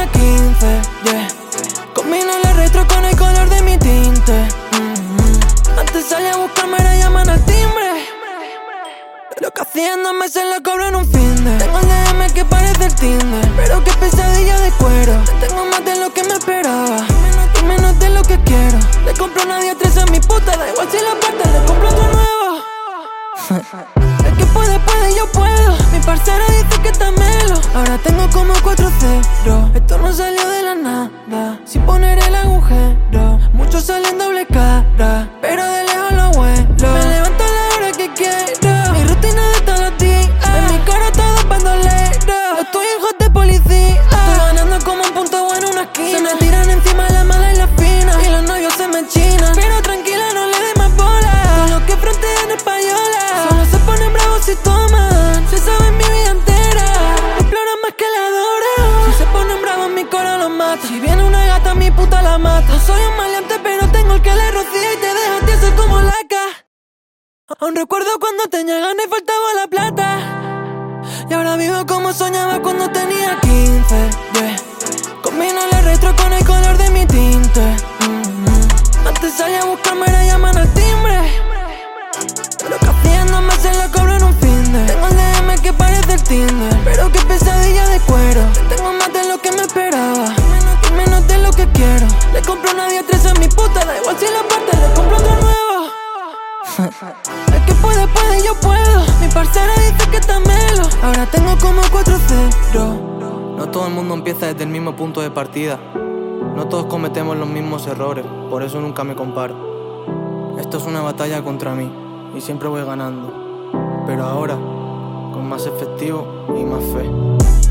15, yeah. Combino la retro con el color de mi tinte. Antes salía a buscarme, ahora llaman al timbre. Lo que hacía en 2 meses lo cobro en un finde. Tengo el DM que parece el Tinder, pero qué pesadilla de cuero. Tengo más de lo que me esperaba y menos de lo que quiero. Le compro una 10-3 a mi puta, da igual si la parte, le compro otro nuevo. El que puede, puede, yo puedo. Mi parcera dice que está melo. Ahora tengo como 4-0. Esto no salió de la nada, sin poner el agujero. Muchos salen doble cara, pero de lejos lo vuelo. Me levanto a la hora que quiero, mi rutina de todos los días. En mi cara todo bandolero, los tuyos hijos de policía. Estoy ganando como un punto bueno en una esquina. Se me tiran encima la mala y la fina, y los novios se me chinan. Pero tranquila, no le dé más bola. Todos los que frontean española solo se ponen bravos si toman. Se saben mi vida entera, exploran más que la Dora. Si se ponen bravos mi coro los mata. Si viene una gata mi puta la mata. No soy un maleante pero tengo el que le rocía y te deja tieso como laca. Aún recuerdo cuando tenía ganas y faltaba la plata, y ahora vivo como soñaba cuando tenía 15, yeah. Combino la retro con el color de mi tinte. Antes salía a buscarme, ahora llaman al timbre. Lo que hacía en 2 meses lo cobro en un finde. Tengo el DM que parece el Tinder, pero qué pesadilla de cuero. Tengo más de lo que me esperaba y menos de lo que quiero. Le compro una 10-3 a mi puta, da igual si la parte, le compro otro nuevo. El que puede, puede, yo puedo. Mi parcera dice que está melo. Ahora tengo como 4-0. No todo el mundo empieza desde el mismo punto de partida. No todos cometemos los mismos errores, por eso nunca me comparo. Esto es una batalla contra mí y siempre voy ganando, pero ahora con más efectivo y más fe.